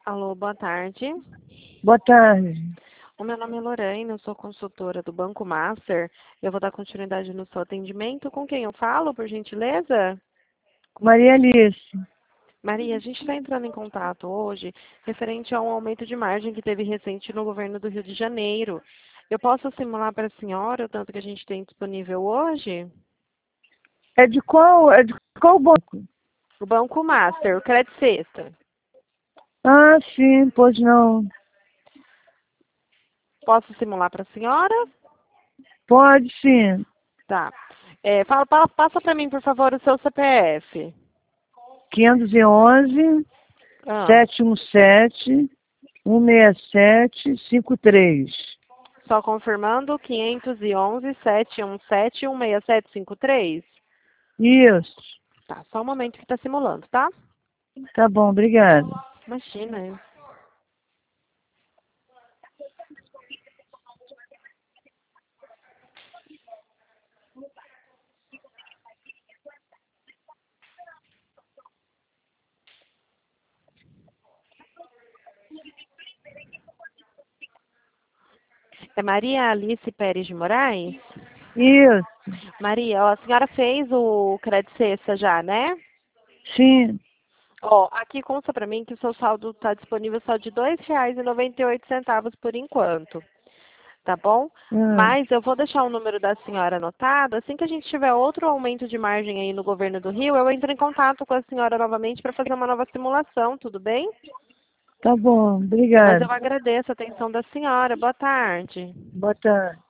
Alô, boa tarde. Boa tarde. O meu nome é Lorraine, eu sou consultora do Banco Master. Eu vou dar continuidade no seu atendimento. Com quem eu falo, por gentileza? Maria Alice. Maria, a gente está entrando em contato hoje referente a um aumento de margem que teve recente no governo do Rio de Janeiro. Eu posso simular para a senhora o tanto que a gente tem disponível hoje? É de qual banco? O Banco Master, o Credit Sexta. Ah, sim, pois não. Posso simular para a senhora? Pode sim. Tá. Passa para mim, por favor, o seu CPF. 511 Ah. 717 16753. Só confirmando, 511-717-16753. Isso. Tá, só um momento que está simulando, tá? Tá bom, obrigada. Imagina. É Maria Alice Pérez de Moraes? Isso. Maria, ó, a senhora fez o Credit Sexta já, né? Sim. Ó, aqui consta para mim que o seu saldo está disponível só de R$ 2,98 por enquanto. Tá bom? Ah, Mas eu vou deixar o número da senhora anotado. Assim que a gente tiver outro aumento de margem aí no governo do Rio, eu entro em contato com a senhora novamente para fazer uma nova simulação, tudo bem? tá bom, Mas eu obrigada. agradeço a atenção da senhora. Boa tarde. Boa tarde.